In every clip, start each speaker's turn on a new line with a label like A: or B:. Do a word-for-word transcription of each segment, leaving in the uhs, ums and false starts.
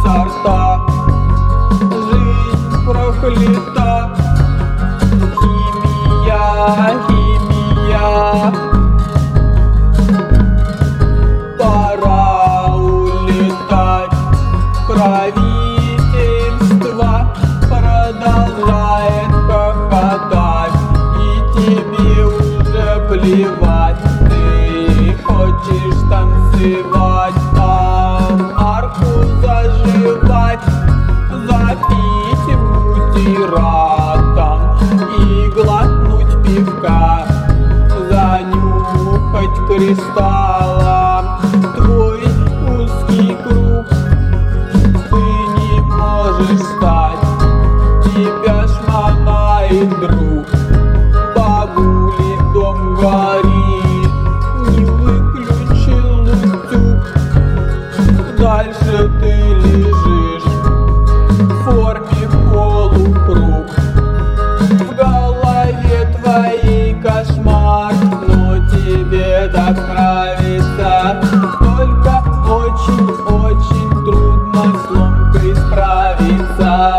A: сорта. Жизнь проклята, химия, химия. Пора улетать, правительство продолжает хохотать, и тебе уже плевать. Ты хочешь танцевать, а марку заживать, запить бутератом и глотнуть пивка, занюхать кристаллом твой узкий круг. Ты не можешь встать, тебя шмонает друг. Бабули, дом горит, не выключил утюг. Дальше ты лежишь в форме полукруг. В голове твоей кошмар, но тебе так нравится. Только очень-очень трудно с ломкой справиться.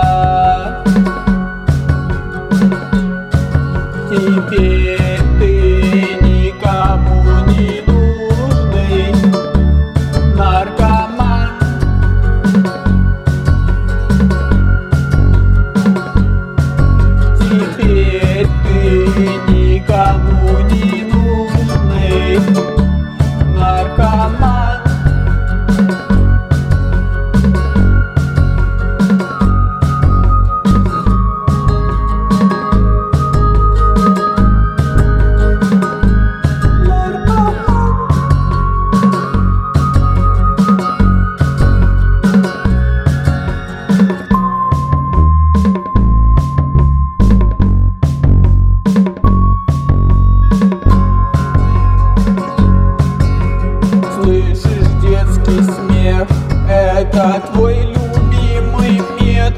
A: Теперь ты никому не нужный наркоман. Теперь ты никому не нужный наркоман. Слышишь детский смех, это твой любимый мед.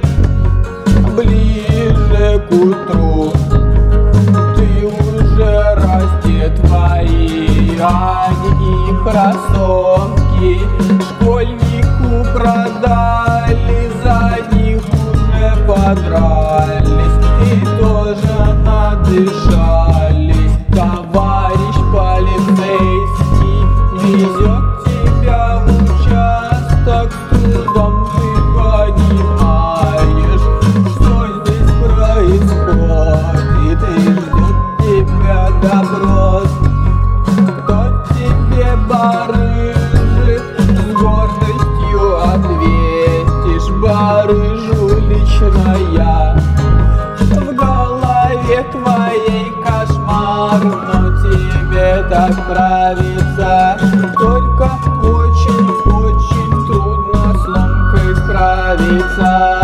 A: Ближе к утру ты уже раздет, твои Ани и кроссовки школьнику продали, за них уже подрались и тоже надышались. Товарищ полицейский везет тебя в участок, с трудом ты понимаешь, что здесь происходит, и ждет тебя допрос. Кто тебе барыжит, с гордостью ответишь: барыжу лично я. В голове твоей кошмар, но тебе так нравится. Только очень-очень трудно с ломкой справиться.